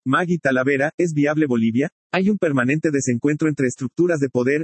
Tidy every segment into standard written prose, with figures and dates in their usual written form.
Maggie Talavera, ¿es viable Bolivia? ¿Hay un permanente desencuentro entre estructuras de poder?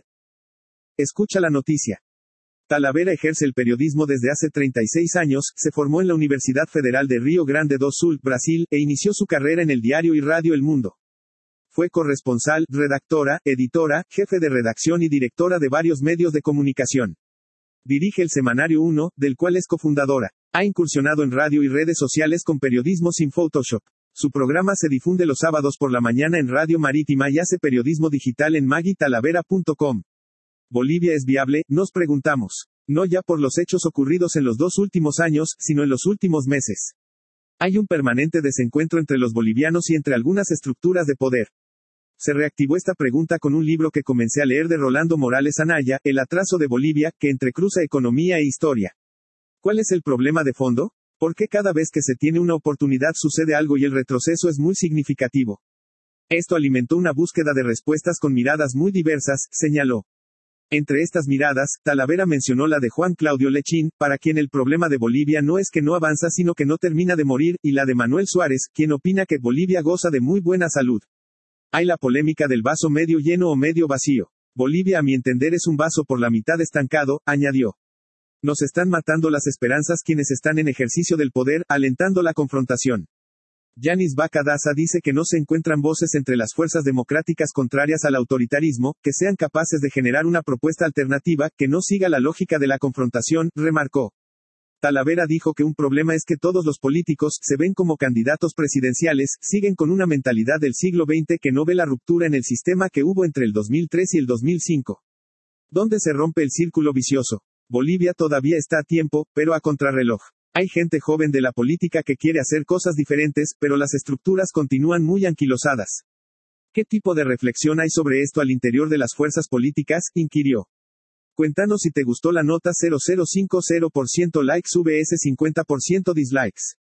Escucha la noticia. Talavera ejerce el periodismo desde hace 36 años, se formó en la Universidad Federal de Río Grande do Sul, Brasil, e inició su carrera en el diario y radio El Mundo. Fue corresponsal, redactora, editora, jefe de redacción y directora de varios medios de comunicación. Dirige el Semanario 1, del cual es cofundadora. Ha incursionado en radio y redes sociales con periodismo sin Photoshop. Su programa se difunde los sábados por la mañana en Radio Marítima y hace periodismo digital en maguitalavera.com. ¿Bolivia es viable?, nos preguntamos. No ya por los hechos ocurridos en los 2 últimos años, sino en los últimos meses. Hay un permanente desencuentro entre los bolivianos y entre algunas estructuras de poder. Se reactivó esta pregunta con un libro que comencé a leer de Rolando Morales Anaya, El atraso de Bolivia, que entrecruza economía e historia. ¿Cuál es el problema de fondo? ¿Por qué cada vez que se tiene una oportunidad sucede algo y el retroceso es muy significativo? Esto alimentó una búsqueda de respuestas con miradas muy diversas, señaló. Entre estas miradas, Talavera mencionó la de Juan Claudio Lechín, para quien el problema de Bolivia no es que no avanza sino que no termina de morir, y la de Manuel Suárez, quien opina que Bolivia goza de muy buena salud. Hay la polémica del vaso medio lleno o medio vacío. Bolivia a mi entender es un vaso por la mitad estancado, añadió. Nos están matando las esperanzas quienes están en ejercicio del poder, alentando la confrontación. Yanis Vaca Daza dice que no se encuentran voces entre las fuerzas democráticas contrarias al autoritarismo, que sean capaces de generar una propuesta alternativa, que no siga la lógica de la confrontación, remarcó. Talavera dijo que un problema es que todos los políticos se ven como candidatos presidenciales, siguen con una mentalidad del siglo XX que no ve la ruptura en el sistema que hubo entre el 2003 y el 2005. ¿Dónde se rompe el círculo vicioso? Bolivia todavía está a tiempo, pero a contrarreloj. Hay gente joven de la política que quiere hacer cosas diferentes, pero las estructuras continúan muy anquilosadas. ¿Qué tipo de reflexión hay sobre esto al interior de las fuerzas políticas?, inquirió. Cuéntanos si te gustó la nota. 0050% likes vs 50% dislikes.